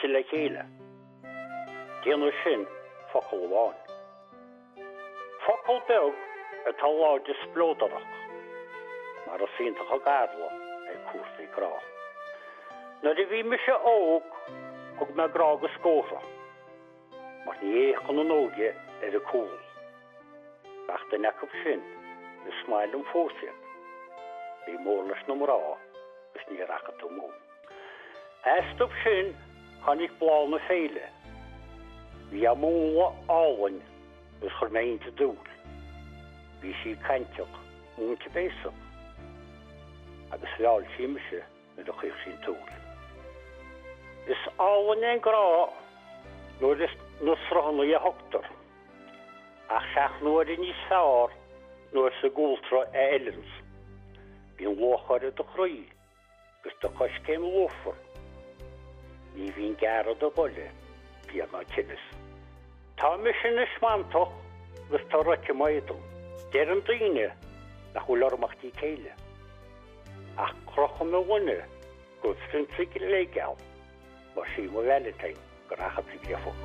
le chéile. Déanú sin focail bháin. Focail beg atá láid is splódarach, mar a síntaach a gardla cuasaí grá. Na de bhí me se óg thug me grá go scósa, mar ní échan an óge a cúl. Ach den necab sin is smail an fósiad. Bhí mórlas na mrá gus ní rachat ó mó. Estub sin chanig blá na féile. Bhí a móla áhain gus churméinte dúl. Bhí sí cainteach múnta béisach. Agus leáil síimiise na do chuh sin túl. Is áhain an grá nuair is nusrahanna a hotar. Ach seach nuair in níos fearr nuair sa gúltra a eilens. Bhín lóchar a do chruí, gus do chos céim lófar. Ní bhín gara do bolle, bhí ná tinnis. Tá me sin is smantach gus tá roice maidal. Déir an daoine na chuil ormachtí céile. Ach crochan me bhaine go frinsa go léigeall, mar sí mo Valentine go rachat sa bíafach.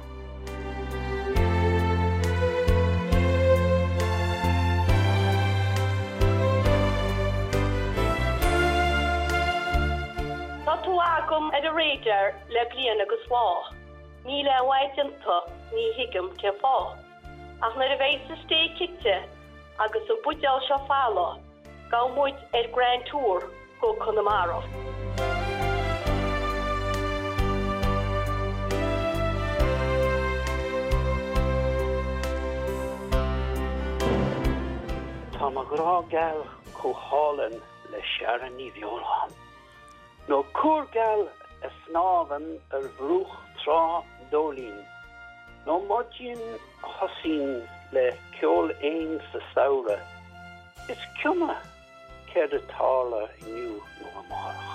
Tú agam a réidir le blian agus lá. Ní le bhaidanta ní hiigem ce fá. Ach na a bhéis sa stéicite agus a buideal seo fála, gá muid Grand Tour go Connemara. Tá má grá gal có hálan le searan ní bheolán. No cúrgal a snávan bhrúch trá dólín. No modjin hosín le ceol éin sa saoire. Is ciuma ceir a tála inniu nó amárach.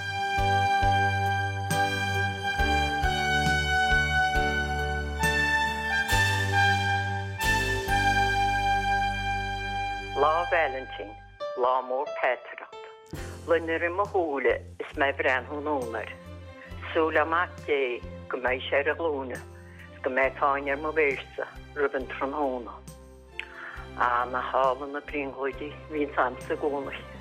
Lá Valentine, lá mór Petra. Lynir im a húle is mei brenn hún ónar. Súla mac dé go mei sér a glúna, go mei táinar mo bérsa, rubin tron hóna. A na hálan na bringhoidi vín sam sa gónach.